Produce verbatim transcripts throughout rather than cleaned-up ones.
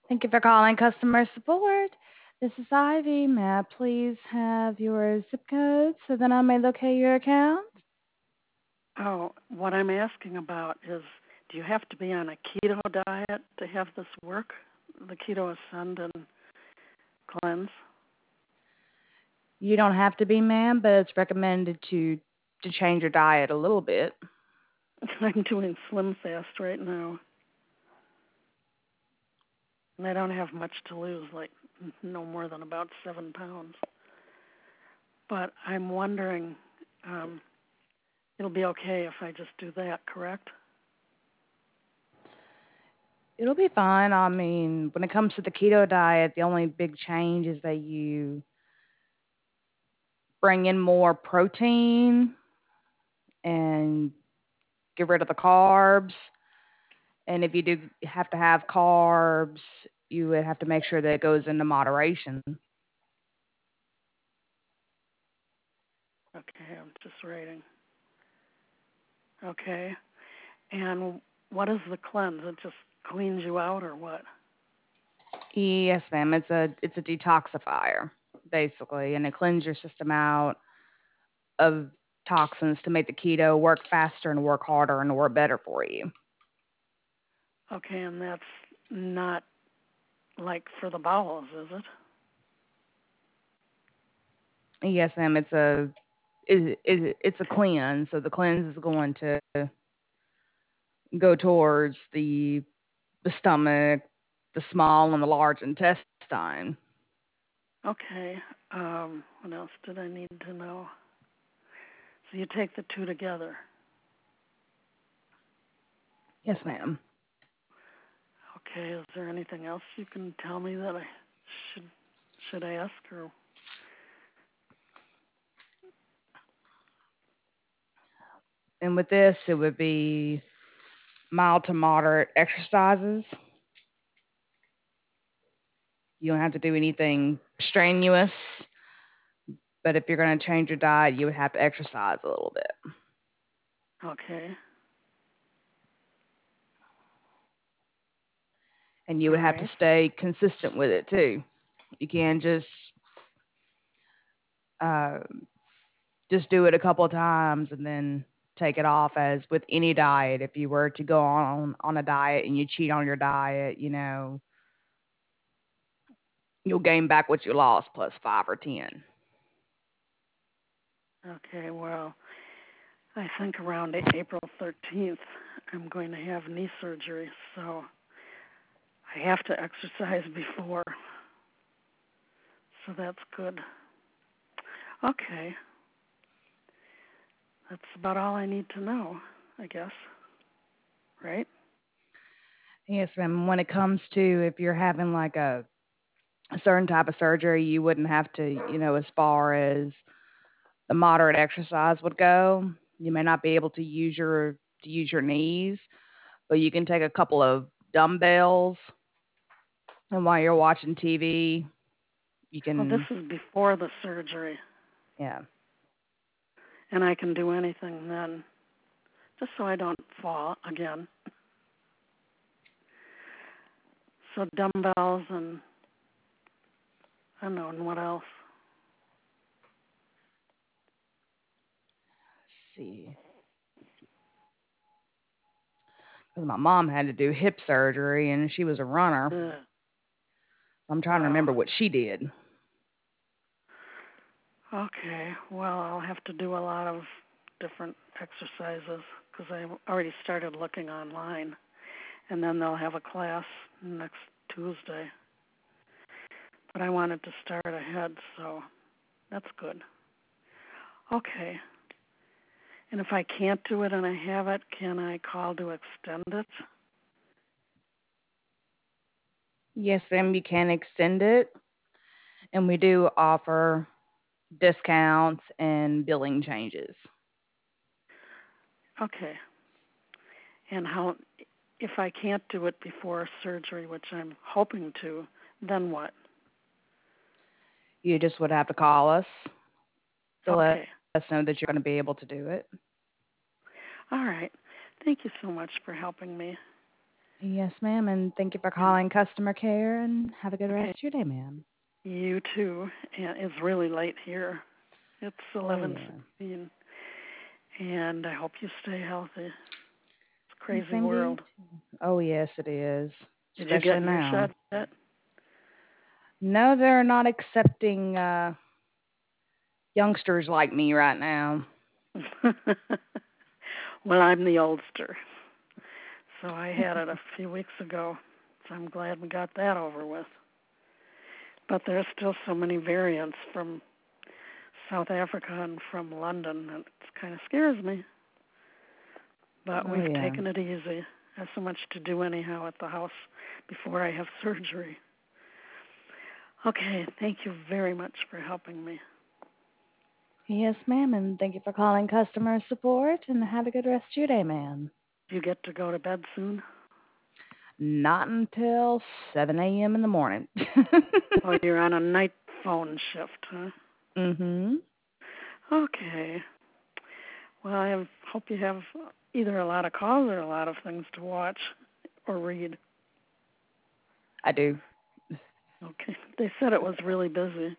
Thank you for calling customer support. This is Ivy. May I please have your zip code so that I may locate your account? Oh, what I'm asking about is, do you have to be on a keto diet to have this work? The Keto Ascend and Cleanse? You don't have to be, ma'am, but it's recommended to to change your diet a little bit. I'm doing Slim Fast right now, and I don't have much to lose, like no more than about seven pounds. But I'm wondering, um, it'll be okay if I just do that, correct? It'll be fine. I mean, when it comes to the keto diet, the only big change is that you bring in more protein and get rid of the carbs. And if you do have to have carbs, you would have to make sure that it goes into moderation. Okay, I'm just writing. Okay, and what is the cleanse? It just cleans you out, or what? Yes, ma'am. It's a it's a detoxifier, basically, and it cleans your system out of toxins to make the keto work faster and work harder and work better for you. Okay, and that's not like for the bowels, is it? Yes, ma'am. It's a it, it, it's a cleanse, so the cleanse is going to go towards the the stomach, the small and the large intestine. Okay. Um, what else did I need to know? So you take the two together. Yes, ma'am. Okay. Is there anything else you can tell me that I should should ask or? And with this, it would be mild to moderate exercises. You don't have to do anything strenuous. But if you're going to change your diet, you would have to exercise a little bit. Okay. And you All would have to right. stay consistent with it too. You can't just uh, just do it a couple of times and then take it off. As with any diet, if you were to go on on a diet and you cheat on your diet, you know, you'll gain back what you lost plus five or ten. Okay. Well, I think around April thirteenth, I'm going to have knee surgery, so I have to exercise before. So that's good. Okay. That's about all I need to know, I guess. Right? Yes, ma'am. When it comes to if you're having like a, a certain type of surgery, you wouldn't have to, you know, as far as the moderate exercise would go. You may not be able to use your to use your knees, but you can take a couple of dumbbells, and while you're watching T V, you Well, this can, is before the surgery, yeah. and I can do anything then, just so I don't fall again. So dumbbells and I don't know, and what else? Let's see. Because my mom had to do hip surgery and she was a runner. Ugh. I'm trying to Oh, remember what she did. okay. Well, I'll have to do a lot of different exercises because I already started looking online, and then they'll have a class next Tuesday. But I wanted to start ahead, so that's good. Okay. And if I can't do it and I have it, can I call to extend it? Yes, ma'am, you can extend it, and we do offer discounts and billing changes. Okay. And how, if I can't do it before surgery, which I'm hoping to, then what? You just would have to call us to let Okay. us know that you're going to be able to do it. All right. Thank you so much for helping me. Yes, ma'am, and thank you for And calling customer care, and have a good okay, rest of your day, ma'am. you too. And it's really late here. It's Oh, eleven yeah. fifteen, and I hope you stay healthy. It's a And crazy same to you, world. too. Oh, yes, it is, Did you especially get your now. shot yet? No, they're not accepting uh, youngsters like me right now. Well, I'm the oldster, so I had it a few weeks ago. So I'm glad we got that over with. But there's still so many variants from South Africa and from London that it kind of scares me. But Oh, we've yeah. taken it easy. I have so much to do anyhow at the house before I have surgery. Okay, thank you very much for helping me. Yes, ma'am, and thank you for calling customer support, and have a good rest of your day, ma'am. Do you get to go to bed soon? Not until seven a m in the morning. Oh, you're on a night phone shift, huh? Mm-hmm. Okay. Well, I hope you have either a lot of calls or a lot of things to watch or read. I do. Okay. They said it was really busy.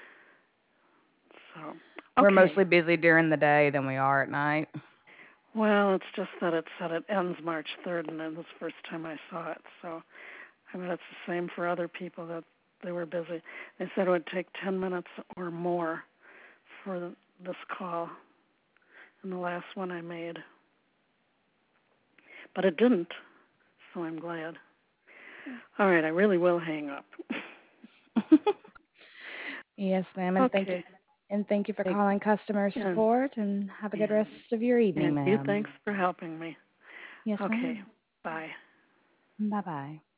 So, We're okay. mostly busy during the day than we are at night. Well, it's just that it said it ends March third, and it was the first time I saw it. So, I mean, it's the same for other people that they were busy. They said it would take ten minutes or more for this call and the last one I made. But it didn't, so I'm glad. All right, I really will hang up. Yes, ma'am, and thank you Okay. and thank you for Thank calling customer and support, and have a good and rest of your evening, and you ma'am. thanks for helping me. Yes, Okay. ma'am. Bye. Bye-bye.